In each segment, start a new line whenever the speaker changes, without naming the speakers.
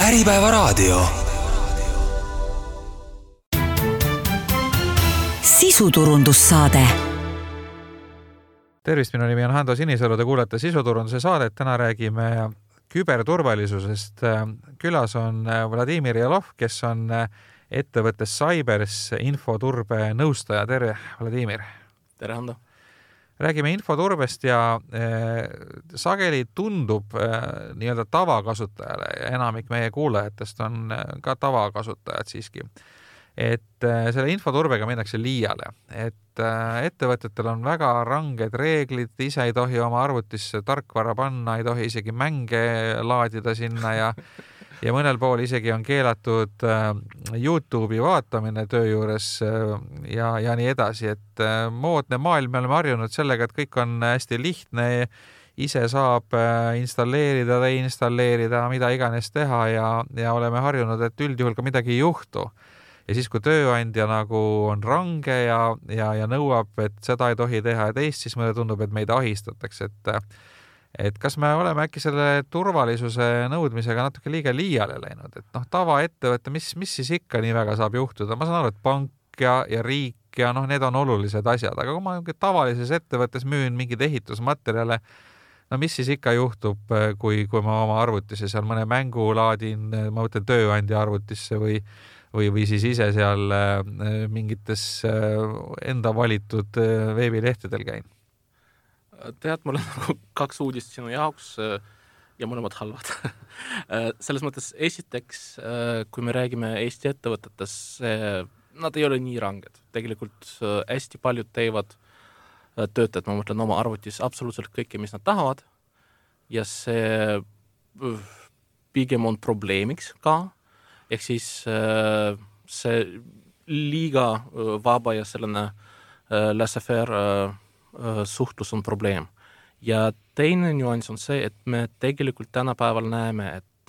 Äripäevaraadio. Sisuturundussaade.
Tervist, minu nimi on Hando Sinisalu, te kuulete Sisuturunduse saadet. Täna räägime küberturvalisusest. Külas on Vladimir Jelov, kes on ettevõttes Cybers infoturbe nõustaja. Tere, Vladimir.
Tere, Hando.
Räägime infoturbest ja sageli tundub nii-öelda tavakasutajale, ja enamik meie kuulajatest on ka tavakasutajad siiski, et selle infoturbega minnakse liiale, et ettevõtetel on väga ranged reeglid, ise ei tohi oma arvutisse tarkvara panna, ei tohi isegi mänge laadida sinna ja mõnel pool isegi on keelatud YouTube'i vaatamine töö juures ja nii edasi, et moodne maailm, me oleme harjunud sellega, et kõik on hästi lihtne, ise saab installeerida, deinstalleerida, mida iganes teha ja oleme harjunud, et üldjuhul ka midagi ei juhtu. Ja siis, kui tööandja nagu on range ja nõuab, et seda ei tohi teha ja teist, siis mulle tundub, et meid ahistatakse, et kas me oleme äkki selle turvalisuse nõudmisega natuke liiga liiale läinud, et tavaettevõte, mis siis ikka nii väga saab juhtuda? Ma saan aru, et pank ja riik ja need on olulised asjad, aga kui ma tavalises ettevõttes müün mingid ehitusmaterjale, mis siis ikka juhtub, kui ma oma arvutisse seal mõne mängu laadin, ma mõtlen tööandja arvutisse või siis ise seal mingites enda valitud veebilehtedel käin?
Tead, mul on kaks uudist sinu jaoks ja mõlemad halvad. Selles mõttes esiteks, kui me räägime Eesti ettevõtetes, nad ei ole nii ranged. Tegelikult hästi paljud teevad töötajad, ma mõtlen oma arvutis absoluutselt kõike, mis nad tahavad. Ja see pigem on probleemiks ka. Ehk siis see liiga vaba ja selline laissez-faire suhtlus on probleem. Ja teine nüanss on see, et me tegelikult tänapäeval näeme, et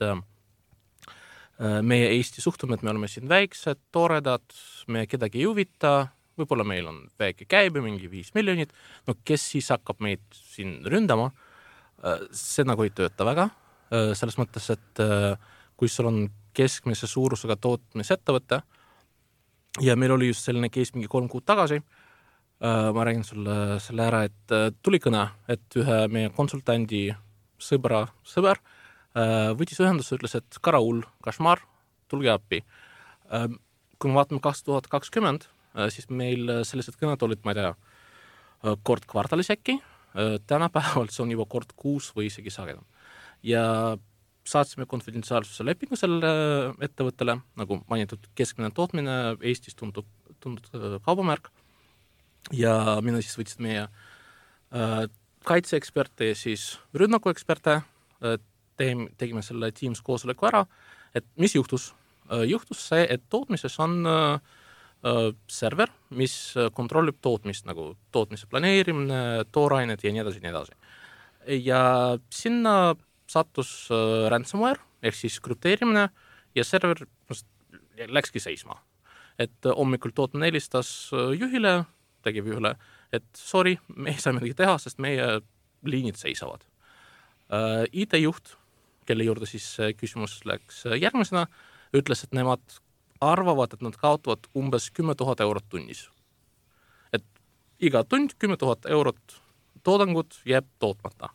meie Eesti suhtume, et me oleme siin väiksed, toredad, me kedagi ei huvita, võib-olla meil on väike käibe, mingi 5 miljonit, kes siis hakkab meid siin ründama? See nagu ei tööta väga. Selles mõttes, et kui sul on keskmise suurusega tootmisettevõte ja meil oli just selline case mingi 3 kuud tagasi, ma räägin sulle selle ära, et tuli kõne, et ühe meie konsultandi sõber võttis ühendust ja ütles, et Karaul, Kašmar, tulge appi. Kui me vaatame 2020, siis meil sellised kõned olid, ma ei tea, kord kvartalis äkki, tänapäeval see on juba kord 6 või isegi sagedam. Ja saatsime konfidentsiaalsuse lepingu selle ettevõttele, nagu mainitud keskmine tootmine, Eestis tuntud kaubamärk. Ja mina siis võtsid meie kaitseeksperte ja siis rünnakueksperte, tegime selle Teams koosoleku ära, et mis juhtus? Juhtus see, et tootmises on server, mis kontrollib tootmist, nagu tootmise planeerimine, toorained ja nii edasi. Ja sinna sattus ransomware, ehk siis krüpteerimine ja server läkski seisma. Et hommikul tootmine helistas juhile, tegevjuhile, et sorry, me ei saa midagi teha, sest meie liinid seisavad. IT-juht, kelle juurde siis küsimus läks järgmisena, ütles, et nemad arvavad, et nad kaotavad umbes 10 000 eurot tunnis. Et iga tund 10 000 eurot toodangut jääb tootmata.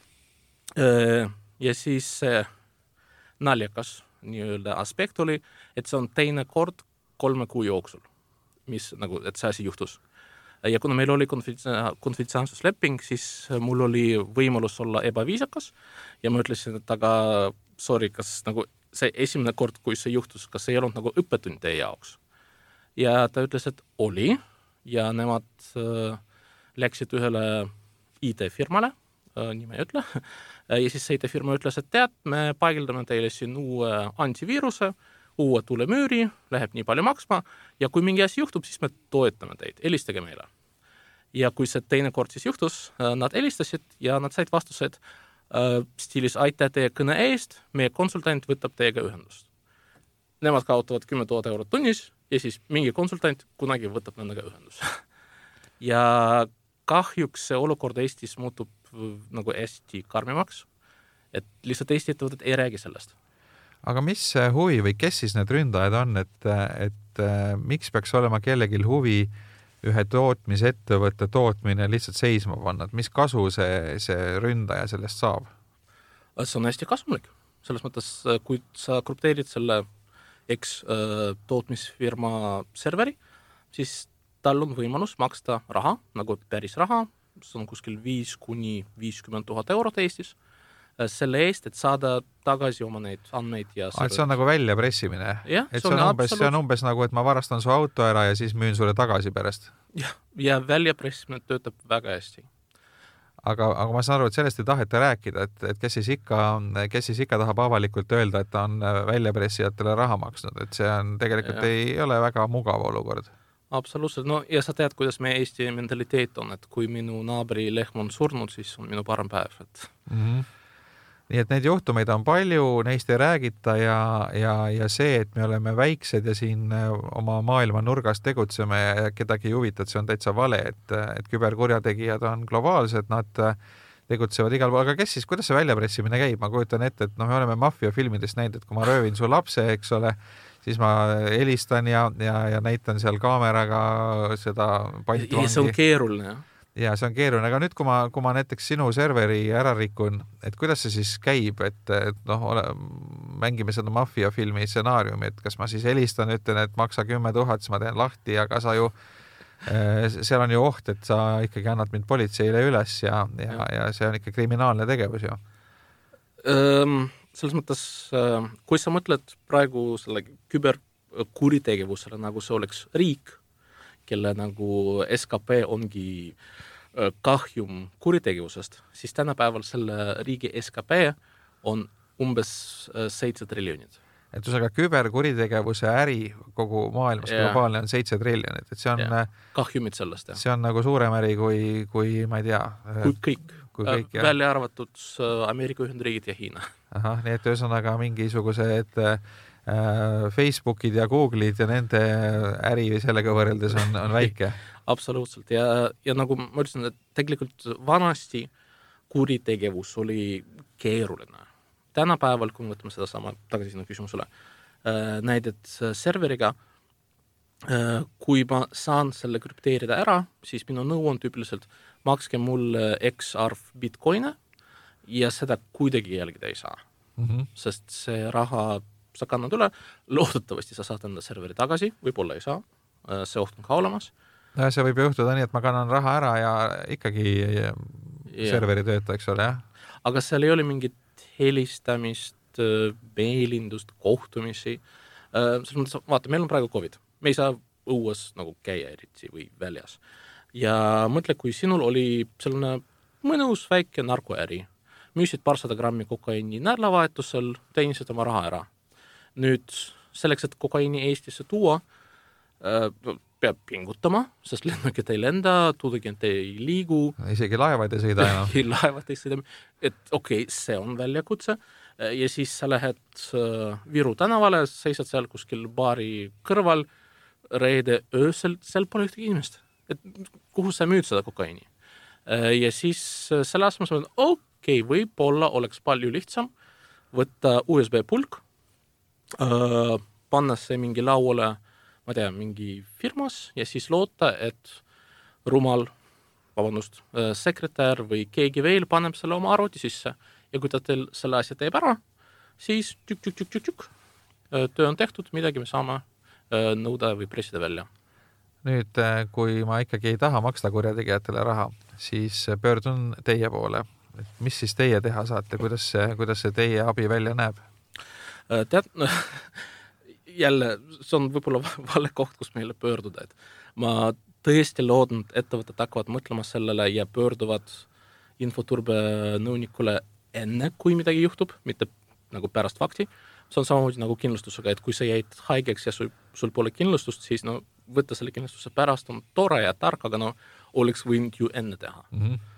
Ja siis naljakas nii-öelda aspekt oli, et see on teine kord 3 kuu jooksul, mis nagu, et see asi juhtus. Ja kuna meil oli konfidentsiaalsusleping, siis mul oli võimalus olla ebaviisakas ja ma ütlesin, et aga sorry, kas nagu see esimene kord, kui see juhtus, kas ei olnud nagu õppetund teie jaoks? Ja ta ütles, et oli ja nemad läksid ühele IT-firmale, nime ei ütle, ja siis see IT-firma ütles, et tead, me paigaldame teile siin uue antiviiruse, uue tulemüüri, läheb nii palju maksma ja kui mingi asi juhtub, siis me toetame teid, helistage meile. Ja kui see teine kord siis juhtus, nad helistasid ja nad said vastused stiilis aitäh teie kõne eest, meie konsultant võtab teiega ühendust. Nemad kaotavad 10 000 eurot tunnis ja siis mingi konsultant kunagi võtab nendega ühendus. Ja kahjuks see olukord Eestis muutub nagu hästi karmimaks, et lihtsalt Eesti ettevõtted ei räägi sellest.
Aga mis huvi või kes siis need ründajad on, et miks peaks olema kellegil huvi ühe tootmisettevõtte tootmine lihtsalt seisma panna, et mis kasu see ründaja sellest saab?
See on hästi kasumlik. Selles mõttes, kui sa krüpteerid selle tootmisfirma serveri, siis tal on võimalus maksta raha, nagu päris raha, see on kuskil 5-50 000 eurot Eestis, selle eest, et saada tagasi oma neid andmeid ja
see on nagu väljapressimine?
Jah,
see on umbes nagu, et ma varastan su auto ära ja siis müün sulle tagasi pärast?
Ja väljapressimine töötab väga hästi.
Aga ma saan aru, et sellest ei taheta rääkida, et kes siis ikka tahab avalikult öelda, et ta on väljapressijatele raha maksnud, et see on tegelikult ei ole väga mugav olukord.
Absoluutselt, no ja sa tead, kuidas meie Eesti mentaliteet on, et kui minu naabri lehm on surnud, siis on minu parem päev.
Nii et neid juhtumeid on palju, neist ei räägita ja see, et me oleme väiksed ja siin oma maailma nurgas tegutseme ja kedagi ei huvita, see on täitsa vale, et küberkurjategijad on globaalsed, nad tegutsevad igal pool, aga kuidas see väljapressimine käib? Ma kujutan ette, et me oleme maffiafilmidest näinud, et kui ma röövin su lapse, eks ole, siis ma helistan ja näitan seal kaameraga seda pantvangi.
Ja see on keeruline, jah.
Ja see on keeruline, aga nüüd, kui ma näiteks sinu serveri ära rikun, et kuidas see siis käib, et mängime seda maffiafilmi stsenaariumi, et kas ma siis helistan, ütlen, et maksa 10 000, siis ma teen lahti, aga sa ju, seal on ju oht, et sa ikkagi annad mind politseile üles ja see on ikka kriminaalne tegevus ju.
Selles mõttes, kui sa mõtled praegu selle küberkuritegevusele, nagu see oleks riik, kelle nagu SKP ongi kahjum kuritegevusest, siis tänapäeval selle riigi SKP on umbes 7 triljonit.
Et üsega küberkuritegevuse äri kogu maailmas globaalne on 7 triljonit, et see on
kahjumid sellest, jah.
See on nagu suurem äri kui ma ei tea.
Kui kõik välja arvatud Ameerika Ühendriigid ja Hiina.
Nii et üsõnaga mingisugused Facebookid ja Google'id ja nende äri sellega võrreldes on väike.
Absoluutselt ja nagu ma ütlesin, et tegelikult vanasti kuritegevus oli keeruline. Tänapäeval, kui võtame seda sama tagasi sinu küsimusele, näidet serveriga, kui ma saan selle krüpteerida ära, siis minu nõu on tüüpiliselt makske mulle X arv bitcoine ja seda kuidagi jälgida ei saa. Sest see raha sa kannad üle, loodetavasti sa saad enda serveri tagasi, võib-olla ei saa, see oht on ka olemas.
See võib juhtuda nii, et ma kannan raha ära ja ikkagi serveri tööta, eks ole, jah?
Aga seal ei ole mingit helistamist, meelindust, kohtumisi. Vaata, meil on praegu COVID. Me ei saa õues nagu käia eriti või väljas. Ja mõtle, kui sinul oli selline mõnus väike narkoäri, müüsid 200 grammi kokaiini nädalavahetusel, teenisid oma raha ära. Nüüd selleks, et kokaiini Eestisse tuua, peab pingutama, sest lennukid ei lenda, tuudagent ei liigu.
Isegi laevad ei sõida enam.
Laevad ei sõida. Et okei, see on väljakutse. Ja siis sa lähed Viru tänavale, seisad seal kuskil baari kõrval, reede öösel, seal pole ühtegi inimest. Et kuhu sa müüd seda kokaiini? Ja siis selle asemel sa mõtled, okei, võib-olla oleks palju lihtsam võtta USB-pulk, panna see mingi lauale, ma tea, mingi firmas ja siis loota, et sekretär või keegi veel paneb selle oma arvuti sisse ja kui ta teil selle asja teeb ära, siis tükk, töö on tehtud, midagi me saame nõuda või pressida välja.
Nüüd, kui ma ikkagi ei taha maksta kurjategijatele raha, siis pöördun teie poole. Mis siis teie teha saate, kuidas see teie abi välja näeb?
Tead, jälle, see on võib-olla vale koht, kus meile pöörduda. Et ma tõesti loodan, et ettevõtted hakkavad mõtlema sellele ja pöörduvad infoturbe nõunikule enne, kui midagi juhtub, mitte nagu pärast fakti. See on samamoodi nagu kindlustusega, et kui sa jäid haigeks ja sul pole kindlustust, siis võtta selle kindlustuse pärast on tore ja tark, aga oleks võinud ju enne teha.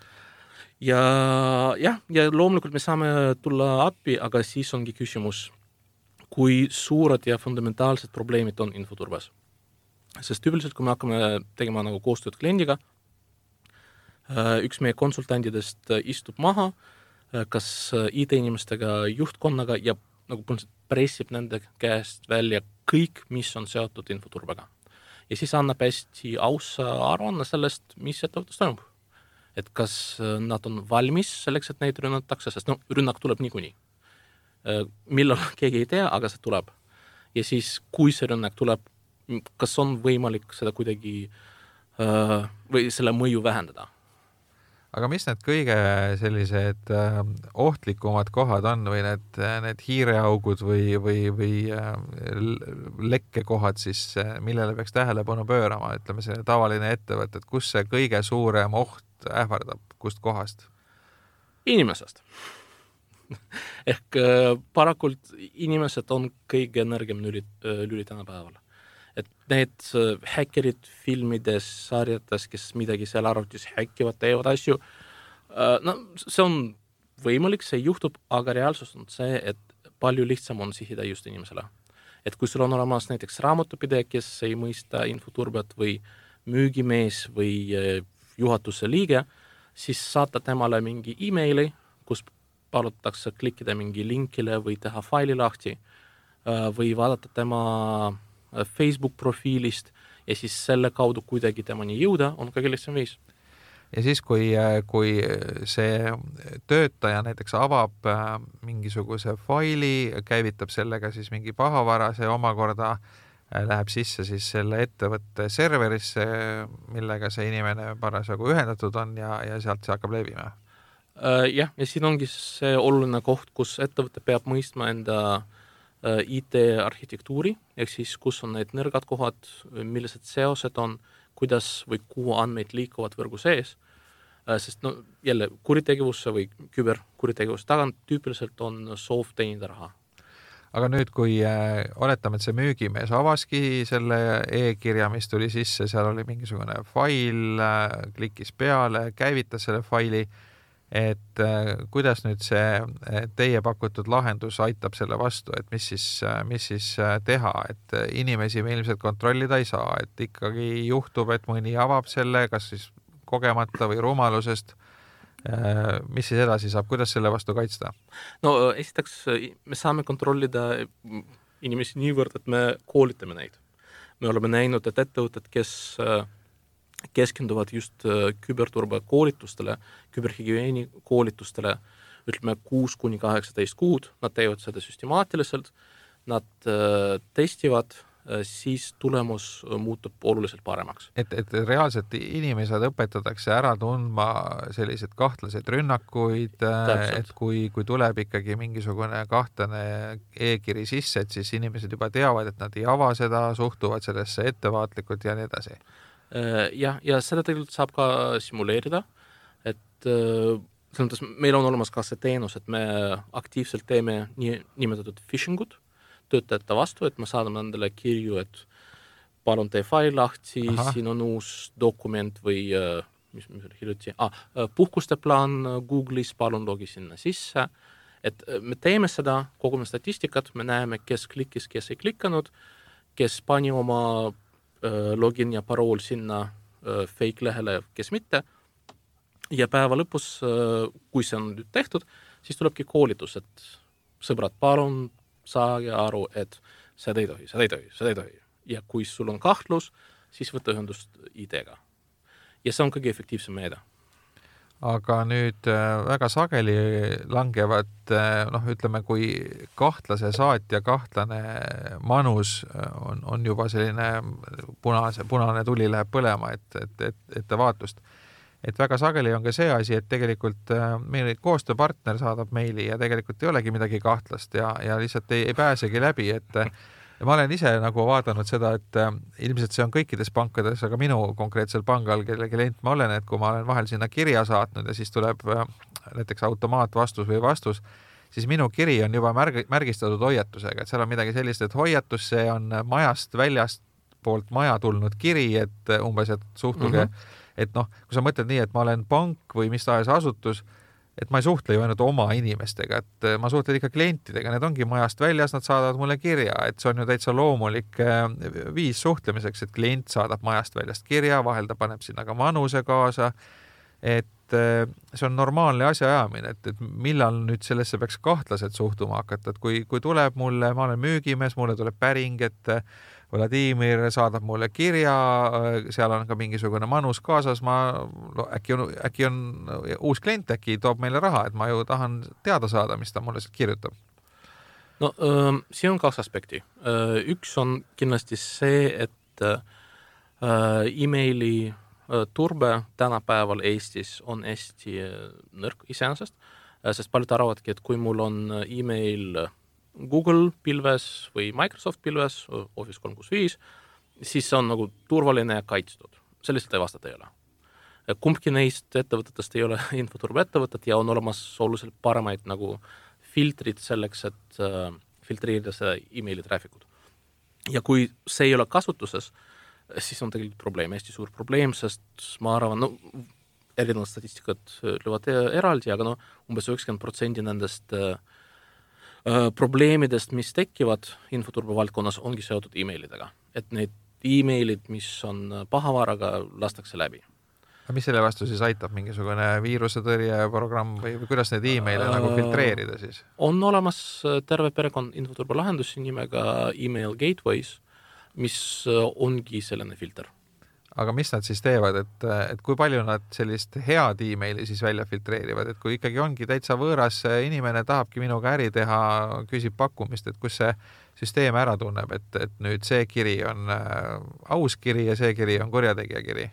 Ja loomulikult me saame tulla appi, aga siis ongi küsimus, kui suured ja fundamentaalsed probleemid on infoturbes. Sest tüüpiliselt, kui me hakkame tegema nagu koostööd kliendiga, üks meie konsultantidest istub maha, kas IT-inimestega, juhtkonnaga ja nagu pressib nende käest välja kõik, mis on seotud infoturbega. Ja siis annab hästi ausa aruanne sellest, mis ettevõttes toimub. Et kas nad on valmis selleks, et neid rünnatakse, sest rünnak tuleb niikuinii. Millal keegi ei tea, aga see tuleb. Ja siis, kui see rünnak tuleb, kas on võimalik seda kuidagi või selle mõju vähendada?
Aga mis need kõige sellised ohtlikumad kohad on või need hiireaugud või lekkekohad siis, millele peaks tähelepanu pöörama, ütleme see tavaline ettevõte, et kus see kõige suurem oht ähvardab, kust kohast?
Inimesest. Ehk parakult inimesed on kõige nõrgem lüli tänapäeval. Et need häkkerid filmides, sarjates, kes midagi seal arvutis häkkivad, teevad asju, see on võimalik, see juhtub, aga reaalsus on see, et palju lihtsam on sihida just inimesele. Et kui sul on olemas näiteks raamatupidaja, kes ei mõista infoturbet või müügimees või juhatuse liige, siis saata temale mingi emaili, kus palutakse klikkida mingi linkile või teha faili lahti või vaadata tema Facebook profiilist ja siis selle kaudu kuidagi temani jõuda on kõige lihtsam viis.
Ja siis, kui see töötaja näiteks avab mingisuguse faili, käivitab sellega siis mingi pahavara, see omakorda läheb sisse siis selle ettevõtte serverisse, millega see inimene parasjagu ühendatud on ja sealt see hakkab levima.
Ja siin ongi see oluline koht, kus ettevõte peab mõistma enda IT-arhitektuuri, ehk siis kus on need nõrgad kohad, millised seosed on, kuidas või kuhu andmeid liikuvad võrgu sees, sest jälle kuritegevuse või küberkuritegevuse tagant tüüpiliselt on soov teenida raha.
Aga nüüd, kui oletame, et see müügimees avaski selle e-kirja, mis tuli sisse, seal oli mingisugune fail, klikis peale, käivitas selle faili, et kuidas nüüd see teie pakutud lahendus aitab selle vastu, et mis siis teha, et inimesi me ilmselt kontrollida ei saa, et ikkagi juhtub, et mõni avab selle, kas siis kogemata või rumalusest, mis siis edasi saab, kuidas selle vastu kaitsta?
Esiteks me saame kontrollida inimesi niivõrd, et me koolitame neid. Me oleme näinud, et ettevõtted, kes keskenduvad just küberturba koolitustele, küberhügieeni koolitustele, ütleme 6-18 kuud, nad teevad seda süstemaatiliselt, nad testivad, siis tulemus muutub oluliselt paremaks.
Et reaalselt inimesed õpetatakse ära tundma sellised kahtlased rünnakuid, et kui tuleb ikkagi mingisugune kahtlane e-kiri sisse, et siis inimesed juba teavad, et nad ei ava seda, suhtuvad sellesse ettevaatlikult ja nii edasi.
Ja seda tegelikult saab ka simuleerida, et meil on olemas ka see teenus, et me aktiivselt teeme nimetatud phishingut töötajate vastu, et me saadame nendele kirju, et palun tee fail lahti, siin on uus dokument või mis hiljuti, puhkuste plaan Google'is, palun logi sinna sisse, et me teeme seda, kogume statistikat, me näeme, kes klikkis, kes ei klikanud, kes pani oma login ja parool sinna fake lehele, kes mitte. Ja päeva lõpus, kui see on nüüd tehtud, siis tulebki koolitus, et sõbrad, palun saage aru, et seda ei tohi. Ja kui sul on kahtlus, siis võta ühendust ID-ga. Ja see on kõige efektiivsem meede.
Aga nüüd väga sageli langevad, ütleme, kui kahtlase saatja kahtlane manus on juba selline punane tuli läheb põlema, et vaatust. Et väga sageli on ka see asi, et tegelikult meil koostööpartner saadab meili ja tegelikult ei olegi midagi kahtlast ja lihtsalt ei pääsegi läbi, et ma olen ise nagu vaadanud seda, et ilmselt see on kõikides pankades, aga minu konkreetsel pangal, kelle klient ma olen, et kui ma olen vahel sinna kirja saatnud ja siis tuleb näiteks automaatvastus või vastus, siis minu kiri on juba märgistatud hoiatusega, et seal on midagi sellist, et hoiatus, see on majast väljast poolt maja tulnud kiri, et umbes, et suhtuge, et kui sa mõtled nii, et ma olen pank või mis tahes asutus, et ma ei suhtle ju ainult oma inimestega, et ma suhtlen ikka klientidega, need ongi majast väljas, nad saadavad mulle kirja, et see on ju täitsa loomulik viis suhtlemiseks, et klient saadab majast väljast kirja, vahel ta paneb sinna ka manuse kaasa, et et see on normaalne asjaajamine, et millal nüüd sellesse peaks kahtlaselt suhtuma hakata, et kui tuleb mulle, ma olen müügimees, mulle tuleb päring, et Vladimir saadab mulle kirja, seal on ka mingisugune manus kaasas, äkki on uus klient, äkki toob meile raha, et ma ju tahan teada saada, mis ta mulle kirjutab.
No siin on kaks aspekti. Üks on kindlasti see, et emaili turbe tänapäeval Eestis on hästi nõrk iseenesest, sest paljud arvavadki, et kui mul on email Google pilves või Microsoft pilves, Office 365, siis see on nagu turvaline ja kaitstud. Selliselt ei vastata ei ole. Kumbki neist ettevõtetest ei ole infoturbe ettevõtet ja on olemas oluliselt paremaid nagu filtrid selleks, et filtreerida seda emaili trafficud. Ja kui see ei ole kasutuses, siis on tegelikult probleem, hästi suur probleem, sest ma arvan, erinevad statistikad löövad eraldi, aga umbes 90% nendest probleemidest, mis tekivad infoturbe valdkonnas, ongi seotud emailidega. Et need emailid, mis on pahavaraga, lastakse läbi.
Mis selle vastu siis aitab? Mingisugune viirusetõrjeprogramm või kuidas need emaile nagu filtreerida siis?
On olemas terve perekond infoturbe lahendusi nimega email gateways, mis ongi selline filter.
Aga mis nad siis teevad, et kui palju nad sellist head emaili siis välja filtreerivad, et kui ikkagi ongi täitsa võõras inimene, tahabki minuga äri teha, küsib pakkumist, et kus see süsteem ära tunneb, et nüüd see kiri on aus kiri ja see kiri on kurjategija kiri?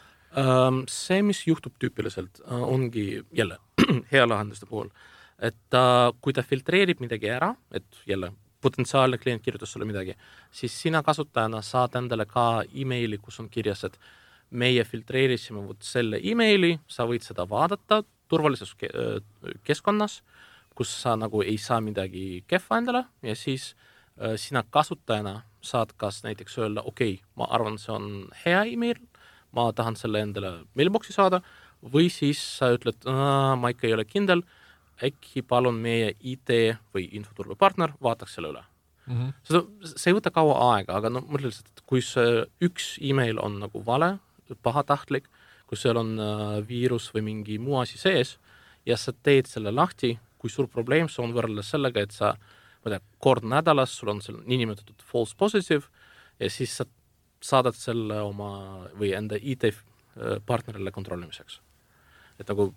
See, mis juhtub tüüpiliselt, ongi jälle hea lahenduste puhul, et kui ta filtreerib midagi ära, et jälle potentsiaalne klient kirjutas sulle midagi, siis sina kasutajana saad endale ka emaili, kus on kirjas, et meie filtreerisime selle emaili, sa võid seda vaadata turvalises keskkonnas, kus sa nagu ei saa midagi kehva endale ja siis sina kasutajana saad kas näiteks öelda, okei, ma arvan, see on hea email, ma tahan selle endale mailboxi saada, või siis sa ütled, ma ikka ei ole kindel, äkki palun meie IT või infoturbepartner vaataks selle üle. See ei võta kaua aega, aga mõtle lihtsalt, et kui see üks email on nagu vale, pahatahtlik, kui seal on viirus või mingi muu asi sees ja sa teed selle lahti, kui suur probleem see on võrreldes sellega, et sa kord nädalas, sul on seal niinimetatud false positive ja siis sa saadad selle oma või enda IT partnerile kontrollimiseks. Et nagu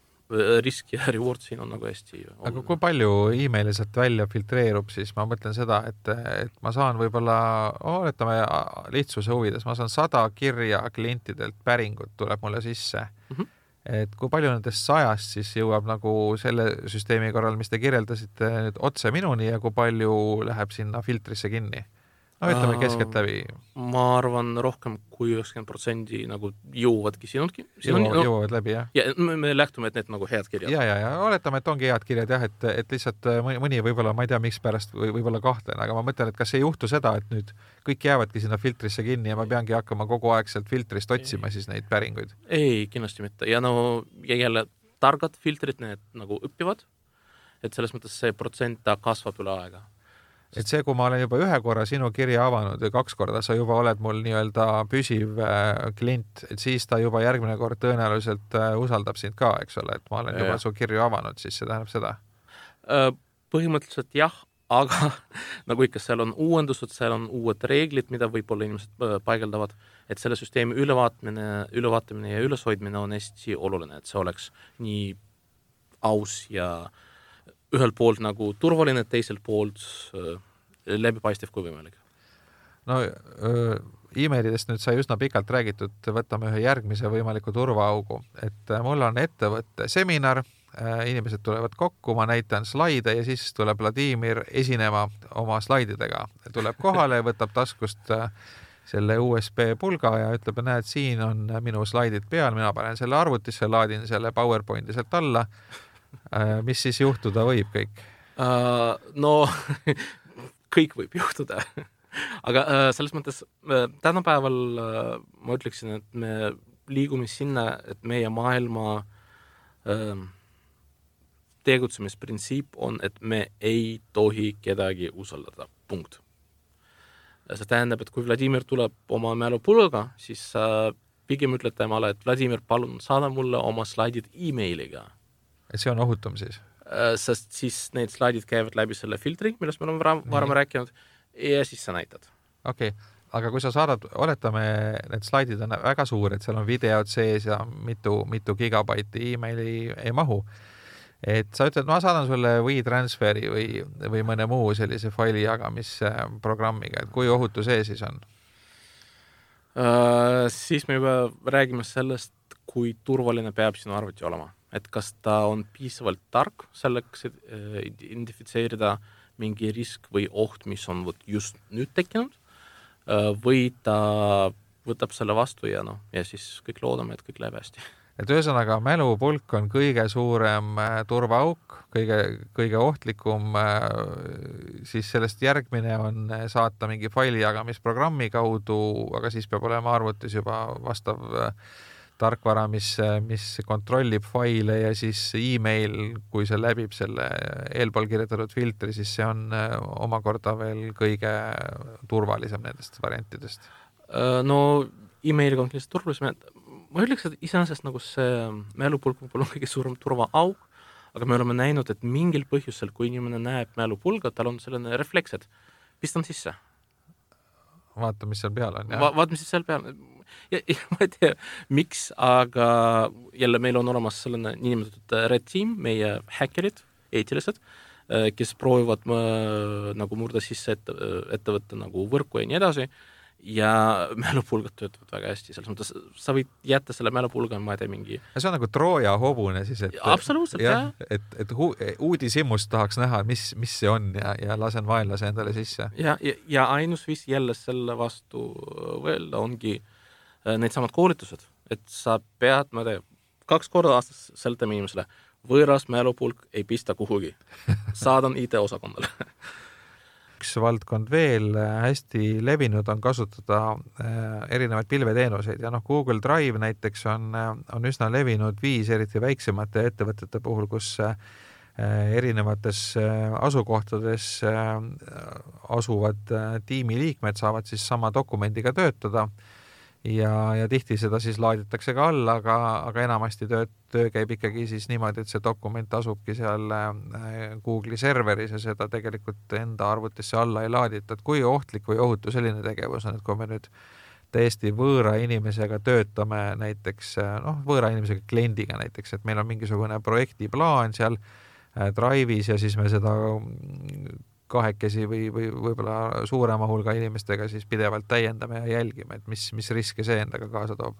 risk ja reward siin on nagu hästi oluline.
Aga kui palju emaili sealt välja filtreerub, siis ma mõtlen seda, et ma saan võib-olla, oletame lihtsuse huvides, ma saan 100 kirja klientidelt päringut tuleb mulle sisse. Et kui palju nendest 100 siis jõuab nagu selle süsteemi korral, mis te kirjeldasite nüüd otse minuni ja kui palju läheb sinna filtrisse kinni? No ütleme keskelt läbi.
Ma arvan rohkem kui 90% nagu jõuvadki sinudki.
Jõuavad läbi, jah?
Ja me lähtume, et need nagu head kirjad.
Ja oletame, et ongi head kirjad, jah, et lihtsalt mõni võib-olla, ma ei tea, miks pärast võib-olla kahtlen, aga ma mõtlen, et kas ei juhtu seda, et nüüd kõik jäävadki sinna filtrisse kinni ja ma peangi hakkama kogu aeg sealt filtrist otsima siis neid päringuid?
Ei, kindlasti mitte. Ja jälle targad filtrid, need nagu õppivad, et selles mõttes see protsent kasvab üle aega.
Et see, kui ma olen juba ühe korra sinu kirja avanud või 2 korda, sa juba oled mul nii-öelda püsiv klient, et siis ta juba järgmine kord tõenäoliselt usaldab sind ka, eks ole, et ma olen juba su kirju avanud, siis see tähendab seda?
Põhimõtteliselt jah, aga nagu ikka, seal on uuendused, seal on uued reeglid, mida võib-olla inimesed paigeldavad, et selle süsteemi ülevaatamine ja üleshoidmine on hästi oluline, et see oleks nii aus ja ühelt poolt nagu turvaline, teiselt poolt läbipaistev kui võimalik.
No emailidest nüüd sai üsna pikalt räägitud, võtame ühe järgmise võimaliku turvaaugu, et mul on ettevõtte seminar, inimesed tulevad kokku, ma näitan slaide ja siis tuleb Vladimir esinema oma slaididega. Tuleb kohale, võtab taskust selle USB pulga ja ütleb, et näed, siin on minu slaidid peal, mina panen selle arvutisse, laadin selle PowerPointi sealt alla. Mis siis juhtuda võib kõik?
No, kõik võib juhtuda. Aga selles mõttes tänapäeval ma ütleksin, et me liigume sinna, et meie maailma tegutsemisprintsiip on, et me ei tohi kedagi usaldada. Punkt. See tähendab, et kui Vladimir tuleb oma mälupulga, siis pigem ütled temale, et Vladimir, palun saada mulle oma slaidid e-mailiga.
Et see on ohutum siis?
Sest siis need slaidid käivad läbi selle filtri, millest me oleme varem rääkinud, ja siis sa näitad.
Okei, aga kui sa saadad, oletame, need slaidid on väga suured, seal on videod sees ja mitu gigabaiti e-maili ei mahu. Et sa ütled, ma saadan sulle WeTransferi või mõne muu sellise faili jagamisprogrammiga, et kui ohutu see siis on?
Siis me juba räägime sellest, kui turvaline peab sinu arvuti olema. Et kas ta on piisavalt tark selleks, et identifitseerida mingi risk või oht, mis on just nüüd tekkinud, või ta võtab selle vastu ja siis kõik loodame, et kõik läheb hästi.
Et ühesõnaga mälupulk on kõige suurem turvaauk, kõige ohtlikum, siis sellest järgmine on saata mingi faili jagamisprogrammi kaudu, aga siis peab olema arvutis juba vastav tarkvara, mis kontrollib faile ja siis e-mail, kui see läbib selle eelpool kirjutatud filtri, siis see on omakorda veel kõige turvalisem nendest variantidest.
No e-mailiga on kindlasti turvalisem. Ma ütleks, et iseenesest nagu see mälupulk on kõige suurem turvaauk, aga me oleme näinud, et mingil põhjusel, kui inimene näeb mälupulga, tal on selline refleks, et pistan sisse.
Vaata, mis seal peal on.
Vaata, mis seal peal on. Ja ma ei tea, miks, aga jälle meil on olemas selline niinimetatud red team, meie häkkerid, eetilised, kes proovivad nagu murda sisse ettevõtte nagu võrku ja nii edasi. Ja mälupulgad töötavad väga hästi, selles mõttes sa võid jätta selle mälupulga, ma ei tea mingi...
See on nagu Trooja hobune siis, et...
Absoluutselt, jah.
Et uudishimust tahaks näha, mis see on ja lasen vaenlase endale sisse.
Ja ainus viis jälle selle vastu võelda ongi need samad koolitused, et sa pead, ma ei tea, 2 korda aastas seletame inimesele, võõras mälupulk ei pista kuhugi. Saadan IT-osakondale.
Üks valdkond veel hästi levinud on kasutada erinevaid pilveteenuseid ja Google Drive näiteks on üsna levinud viis eriti väiksemate ettevõtete puhul, kus erinevates asukohtades asuvad tiimiliikmed saavad siis sama dokumendiga töötada ja tihti seda siis laaditakse ka alla, aga enamasti töö käib ikkagi siis niimoodi, et see dokument asubki seal Google'i serveris ja seda tegelikult enda arvutisse alla ei laadita. Et kui ohtlik või ohutu selline tegevus on, et kui me nüüd täiesti võõra inimesega töötame näiteks, võõra inimesega kliendiga näiteks, et meil on mingisugune projektiplaan seal Drive'is ja siis me seda kahekesi või võib-olla suurema hulga inimestega siis pidevalt täiendame ja jälgime, et mis riske see endaga kaasa toob?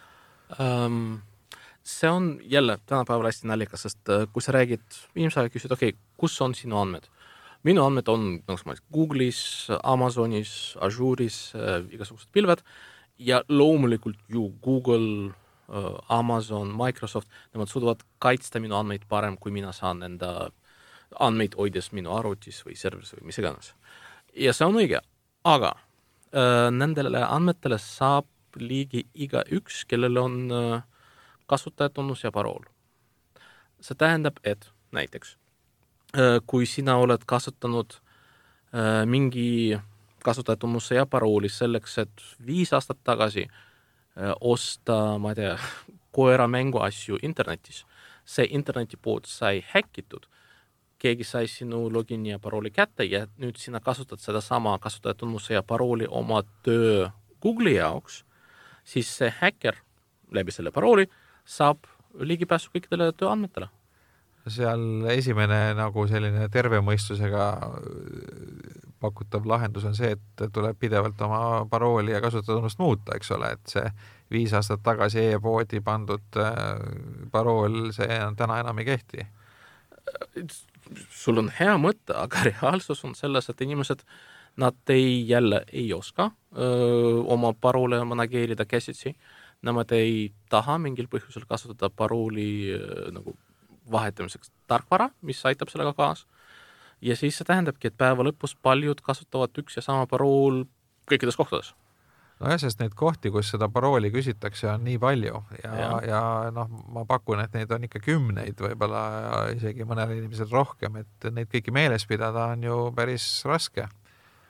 See on jälle tänapäeval hästi naljakas, sest kui sa räägid, inimesega küsid, kus on sinu andmed? Minu andmed on Google'is, Amazonis, Azure'is, igasugused pilved ja loomulikult ju Google, Amazon, Microsoft, nemad suudavad kaitsta minu andmeid parem, kui mina saan enda andmeid hoides minu arvutis või serveris või mis iganes. Ja see on õige, aga nendele andmetele saab ligi iga üks, kellel on kasutajatunnus ja parool. See tähendab, et näiteks, kui sina oled kasutanud mingi kasutajatunnuse ja parooli selleks, et 5 aastat tagasi osta, ma ei tea, koera mängu asju internetis, see internetipood sai häkkitud, keegi sai sinu logini ja parooli kätte ja nüüd sina kasutad seda sama kasutajatunnuse ja parooli oma töö Google'i jaoks, siis see häkker läbi selle parooli saab ligipääsu kõikidele tööandmetele.
Seal esimene nagu selline terve mõistusega pakutav lahendus on see, et tuleb pidevalt oma parooli ja kasutajatunnust muuta, eks ole, et see 5 aastat tagasi e-poodi pandud parool, see täna enam ei kehti.
Sul on hea mõte, aga reaalsus on selles, et inimesed, nad ei oska oma paroole manageerida käsitsi, nemad ei taha mingil põhjusel kasutada parooli nagu vahetamiseks tarkvara, mis aitab sellega kaas. Ja siis see tähendabki, et päeva lõpus paljud kasutavad üks ja sama parool kõikides kohtades.
Nojah, sest neid kohti, kus seda parooli küsitakse, on nii palju ja ma pakun, et neid on ikka 10 võib-olla ja isegi mõnel inimesed rohkem, et neid kõiki meeles pidada on ju päris raske.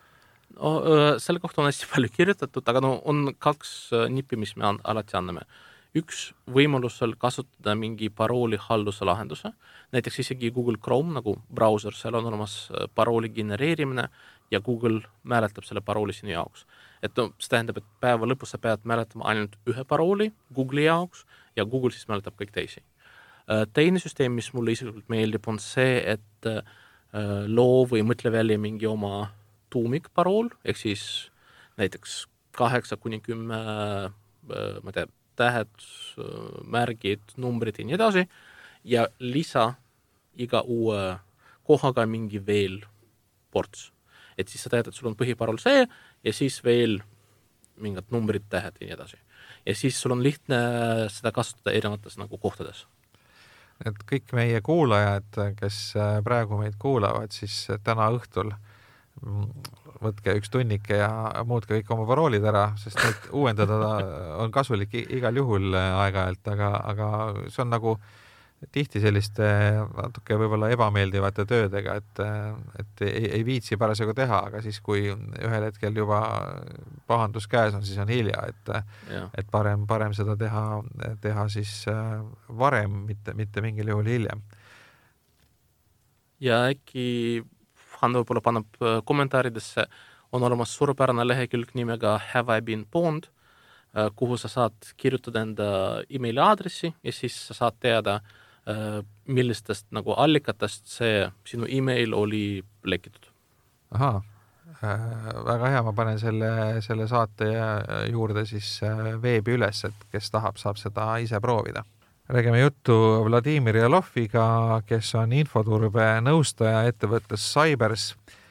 Selle kohta on hästi palju kirjutatud, aga on kaks nippi, mis me alati anname. Üks võimalusel kasutada mingi parooli halduse lahenduse, näiteks isegi Google Chrome nagu brauser, seal on olemas parooli genereerimine ja Google mäletab selle parooli sinu jaoks. Et see tähendab, et päeva lõpus sa pead mäletama ainult ühe parooli Google'i jaoks ja Google siis mäletab kõik teisi. Teine süsteem, mis mulle isiklikult meeldib, on see, et loo või mõtle välja mingi oma tuumikparool, ehk siis näiteks 8-10 ma tean, tähed, märgid, numbrid ja nii edasi ja lisa iga uue kohaga mingi veel ports. Et siis sa tead, et sul on põhiparool see ja siis veel mingid numbrid, tähed ja nii edasi. Ja siis sul on lihtne seda kasutada erinevates nagu kohtades.
Et kõik meie kuulajad, kes praegu meid kuulavad, siis täna õhtul võtke üks tunnike ja muutke kõik oma paroolid ära, sest neid uuendada on kasulik igal juhul aeg-ajalt, aga see on nagu tihti selliste natuke võib-olla ebameeldivate töödega, et ei viitsi parasjagu teha, aga siis, kui ühel hetkel juba pahandus käes on, siis on hilja, et parem seda teha siis varem, mitte mingil juhul hiljem.
Ja äkki Hanno võib-olla paneb kommentaaridesse, on olemas suurepärane lehekülg nimega Have I Been Pwned, kuhu sa saad kirjutada enda emaili aadressi ja siis sa saad teada, millistest nagu allikatest see sinu email oli lekitud.
Ahaa, väga hea, ma panen selle saate juurde siis veebi üles, et kes tahab, saab seda ise proovida. Räägime juttu Vladimir Jaloviga, kes on infoturbe nõustaja ettevõttes Cybers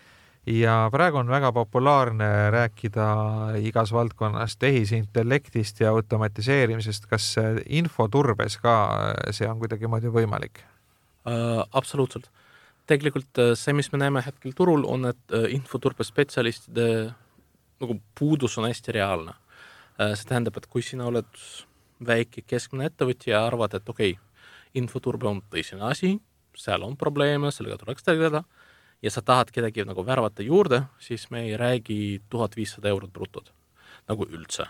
ja praegu on väga populaarne rääkida igas valdkonnas tehisintellektist ja automatiseerimisest. Kas infoturbes ka see on kuidagi moodi võimalik?
Absoluutselt. Tegelikult see, mis me näeme hetkel turul, on, et infoturbe spetsialistide nagu puudus on hästi reaalne. See tähendab, et kui sina oled väike keskmine ettevõtja ja arvad, et okei, infoturbe on tõsine asi, seal on probleeme, sellega tuleks tegeleda ja sa tahad kedagi nagu värvata juurde, siis me ei räägi 1500 eurot brutod nagu üldse.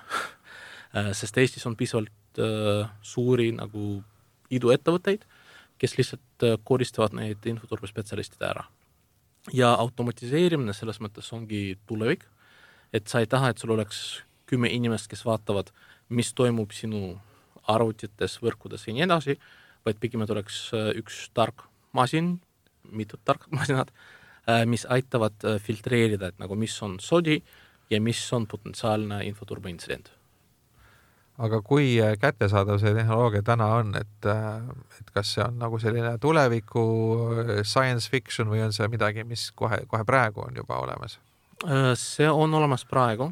Sest Eestis on piisavalt suuri nagu iduettevõtteid, kes lihtsalt koristavad neid infoturbe spetsialistide ära. Ja automatiseerimine selles mõttes ongi tulevik, et sa ei taha, et sul oleks 10 inimest, kes vaatavad, mis toimub sinu arvutites, võrkudes ja nii edasi, vaid pigem oleks üks tark masin, mitut tark masinad, mis aitavad filtreerida, et nagu mis on sodi ja mis on potentsiaalne infoturbe intsident.
Aga kui kättesaadav see tehnoloogia täna on, et kas see on nagu selline tuleviku science fiction või on see midagi, mis kohe praegu on juba olemas?
See on olemas praegu.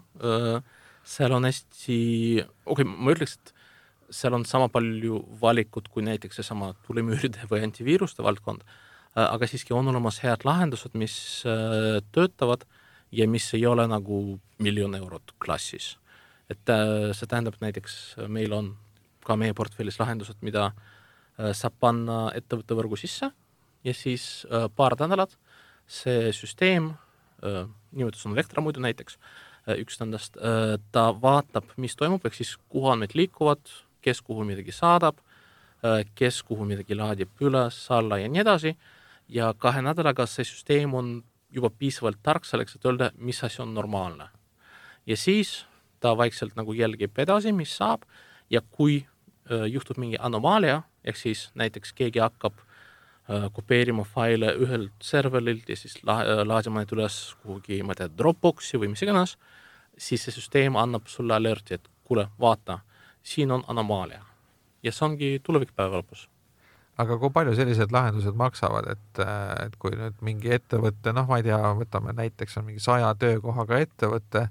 Seal on hästi, ma ütleks, et seal on sama palju valikut kui näiteks seesama tulimüüride või antiviiruste valdkond, aga siiski on olemas head lahendused, mis töötavad ja mis ei ole nagu 1 000 000 eurot klassis. Et see tähendab näiteks, meil on ka meie portfellis lahendused, mida saab panna ettevõtte võrgu sisse ja siis paar nädalat see süsteem, nimetus on Vectra muidu näiteks, üks nendest, ta vaatab, mis toimub, ehk siis kuhu andmed liikuvad, kes kuhu midagi saadab, kes kuhu midagi laadib üles, alla ja nii edasi. Ja 2 nädalaga see süsteem on juba piisavalt tark selleks, et öelda, mis asi on normaalne. Ja siis ta vaikselt nagu jälgib edasi, mis saab ja kui juhtub mingi anomaalia, ehk siis näiteks keegi hakkab kopeerima faile ühelt serverilt ja siis laadima need üles kuhugi, ma tean, Dropboxi või mis iganes, siis see süsteem annab sulle alerti, et kuule, vaata, siin on anomaalia. Ja see ongi tulevikpäeva lõpus.
Aga kui palju sellised lahendused maksavad, et kui nüüd mingi ettevõtte, ma ei tea, võtame näiteks on mingi 100 töökohaga ettevõtte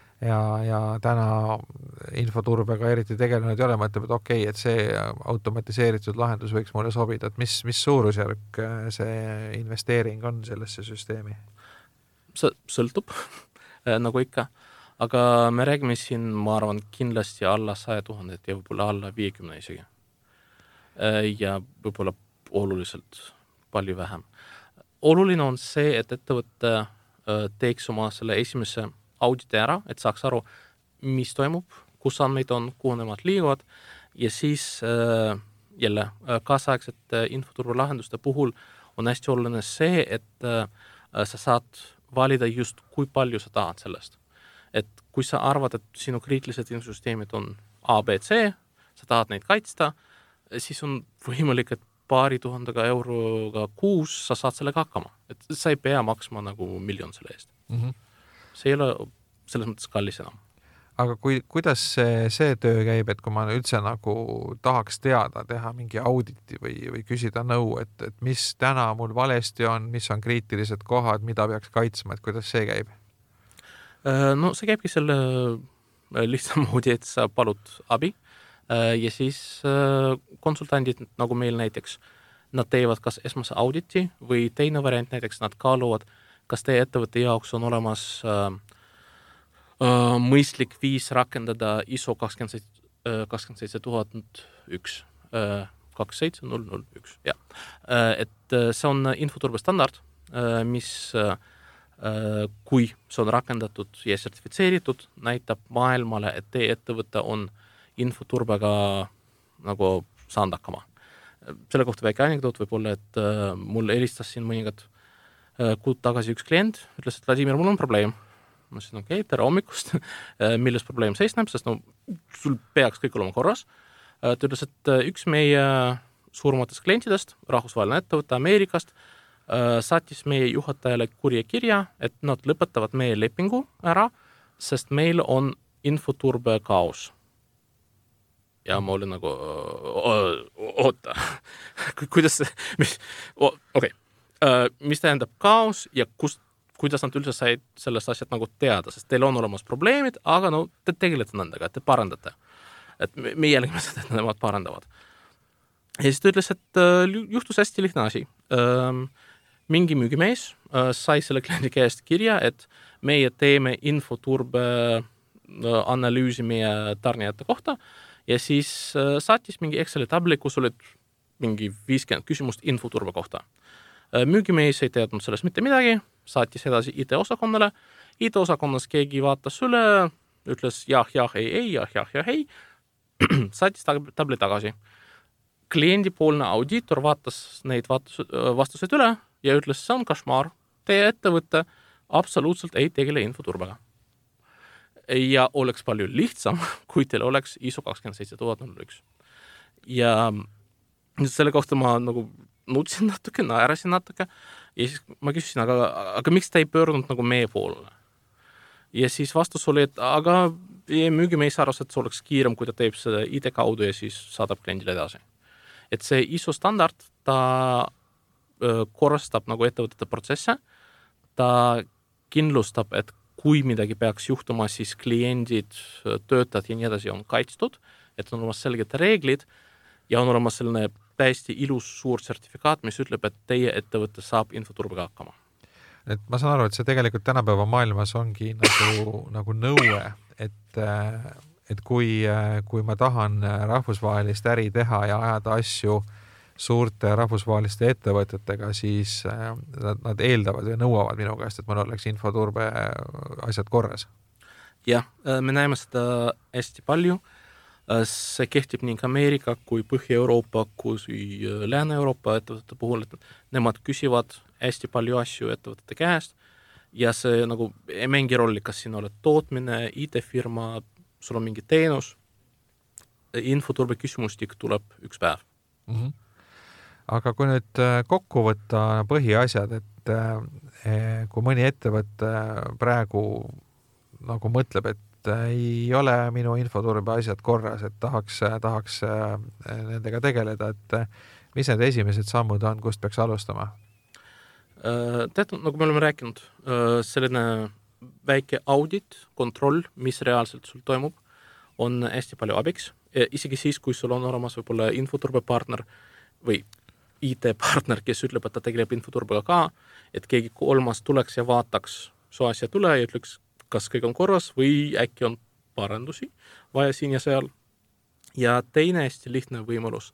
ja täna infoturbega eriti tegelenud ei ole, mõtleb, et okei, et see automatiseeritud lahendus võiks mulle sobida, et mis suurusjärk see investeering on sellesse süsteemi?
See sõltub, nagu ikka, aga me räägime siin, ma arvan, kindlasti alla 100 000 ja võib-olla alla 50 isegi. Ja võib-olla oluliselt palju vähem. Oluline on see, et ettevõtte teeks oma selle esimese auditi ära, et saaks aru, mis toimub, kus andmeid on, kuhu nemad liiguvad ja siis jälle kaasaegsete infoturvalahenduste puhul on hästi oluline see, et sa saad valida just, kui palju sa tahad sellest. Et kui sa arvad, et sinu kriitilised infosüsteemid on A, B, C, sa tahad neid kaitsta, siis on võimalik, et paari tuhandega euroga kuus sa saad sellega hakkama. Et sa ei pea maksma nagu miljon selle eest. See ei ole selles mõttes kallis enam.
Aga kuidas see töö käib, et kui ma üldse nagu tahaks teha mingi auditi või küsida nõu, et mis täna mul valesti on, mis on kriitilised kohad, mida peaks kaitsma, et kuidas see käib?
No see käibki selle lihtsam moodi, et sa palud abi ja siis konsultandid, nagu meil näiteks, nad teevad kas esmase auditi või teine variant, näiteks nad kaaluvad, kas teie ettevõtte jaoks on olemas mõistlik viis rakendada ISO 27001, 27001, jah. Et see on infoturbestandard, mis kui see on rakendatud ja sertifitseeritud, näitab maailmale, et teie ettevõte on infoturbega nagu saanud hakkama. Selle kohta väike anekdoot võib olla, et mul helistas siin mõningad kuud tagasi üks klient, ütles, et Vladimir, mul on probleem. Ma ütlesin, okei, tere hommikust, milles probleem seisneb, sest no, sul peaks kõik olema korras. Ta ütles, et üks meie suurematest klientidest, rahvusvaheline ettevõte Ameerikast, saatis meie juhatajale kirja, et nad lõpetavad meie lepingu ära, sest meil on infoturbe kaos. Ja ma olin nagu, oota, kuidas see, okei, mis tähendab kaos ja kuidas nad üldse said sellest asjad nagu teada, sest teil on olemas probleemid, aga no te tegelete nendega, et te parandate. Et me jälgime seda, et nemad parandavad. Ja siis ta ütles, et juhtus hästi lihtne asi. Mingi müügimees sai selle kliendi käest kirja, et meie teeme infoturbe analüüsi meie tarnijate kohta ja siis saatis mingi Exceli tabli, kus olid mingi 50 küsimust infoturbe kohta. Müügimees ei teadnud sellest mitte midagi, saatis edasi IT-osakonnale. IT-osakonnas keegi vaatas üle, ütles jah, ei, saatis tabli tagasi. Kliendipoolne audiitor vaatas neid vastused üle ja ütles, see on košmaar. Teie ettevõtte absoluutselt ei tegele infoturbega. Ja oleks palju lihtsam, kui teil oleks ISO 27001. Ja selle kohta ma nagu nutsin natuke, naerasin natuke ja siis ma küsisin, aga miks ta ei pöördunud nagu meie poolele? Ja siis vastus oli, et aga müügimees arvas, et see oleks kiirem, kui ta teeb seda ID kaudu ja siis saadab kliendile edasi. Et see ISO standard, ta korrastab nagu ettevõtete protsesse, ta kindlustab, et kui midagi peaks juhtuma, siis kliendid, töötajad ja nii edasi on kaitstud, et on olemas selged reeglid ja on olemas selline täiesti ilus suur sertifikaat, mis ütleb, et teie ettevõte saab infoturbega hakkama.
Et ma saan aru, et see tegelikult tänapäeva maailmas ongi nagu nõue, et kui ma tahan rahvusvahelist äri teha ja ajada asju suurte rahvusvaheliste ettevõtetega, siis nad eeldavad ja nõuavad minu käest, et mul oleks infoturbe asjad korras.
Jah, me näeme seda hästi palju. See kehtib nii Ameerika kui Põhja-Euroopa kui Lääne-Euroopa ettevõtete puhul, et nemad küsivad hästi palju asju ettevõtete käest ja see nagu ei mängi rolli, kas siin oled tootmine, IT-firma, sul on mingi teenus, infoturbe küsimustik tuleb üks päev.
Aga kui nüüd kokku võtta põhiasjad, et kui mõni ettevõte praegu nagu mõtleb, et ei ole minu infoturbe asjad korras, et tahaks nendega tegeleda, et mis need esimesed sammud on, kust peaks alustama?
Teatud, nagu me oleme rääkinud, selline väike audit, kontroll, mis reaalselt sul toimub, on hästi palju abiks. Isegi siis, kui sul on olemas võib-olla infoturbepartner või IT-partner, kes ütleb, et ta tegeleb infoturbega ka, et keegi kolmas tuleks ja vaataks su asjad üle ja ütleks, kas kõik on korras või äkki on parandusi vaja siin ja seal. Ja teine hästi lihtne võimalus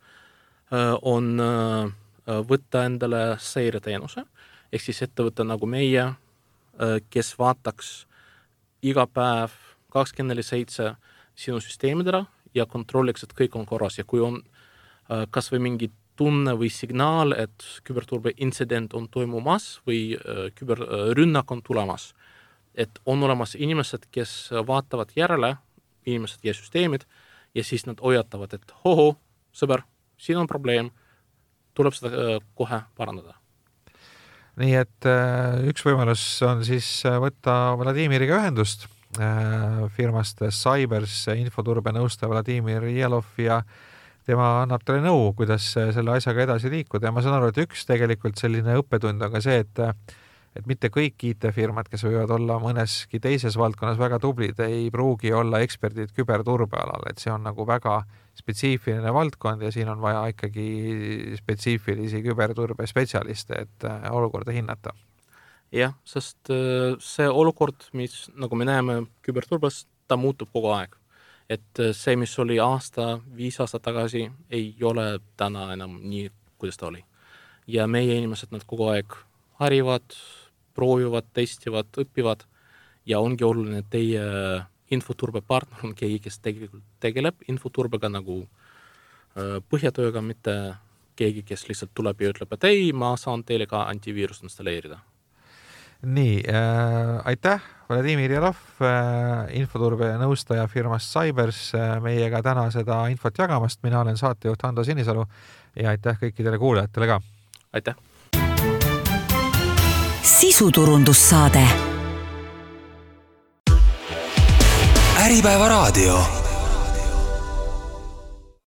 on võtta endale seireteenuse, ehk siis ettevõte nagu meie kes vaataks iga päev 24/7 sinu süsteemidele ja kontrolliks, et kõik on korras ja kui on kas või mingi tunne või signaal, et küberturbe intsident on toimumas või küberrünnak on tulemas, et on olemas inimesed, kes vaatavad järele, inimesed ja süsteemid, ja siis nad hoiatavad, et hoho, sõber, siin on probleem, tuleb seda kohe parandada.
Nii et üks võimalus on siis võtta Vladimiriga ühendust firmast Cybers infoturbe nõustaja Vladimir Jelov ja tema annab teile nõu, kuidas selle asjaga edasi liikuda ja ma saan aru, et üks tegelikult selline õppetund on ka see, et mitte kõik IT-firmad, kes võivad olla mõneski teises valdkonnas väga tublid, ei pruugi olla eksperdid küberturbe alal, et see on nagu väga spetsiifiline valdkond ja siin on vaja ikkagi spetsiifilisi küberturbe spetsialiste, et olukorda hinnata.
Jah, sest see olukord, mis nagu me näeme küberturbes, ta muutub kogu aeg. Et see, mis oli 5 aastat tagasi, ei ole täna enam nii, kuidas ta oli. Ja meie inimesed nad kogu aeg harivad, proovivad, testivad, õpivad ja ongi oluline, et teie infoturbepartner on keegi, kes tegelikult tegeleb infoturbega nagu põhjatööga, mitte keegi, kes lihtsalt tuleb ja ütleb, et ei, ma saan teile ka antiviirust installeerida.
Nii, aitäh, Vladimir Jelov, infoturbe nõustaja firmast Cybers, meiega täna seda infot jagamast. Mina olen saatejuht Hando Sinisalu ja aitäh kõikidele kuulajatele ka.
Aitäh.
Sisuturundussaade.
Äripäeva raadio.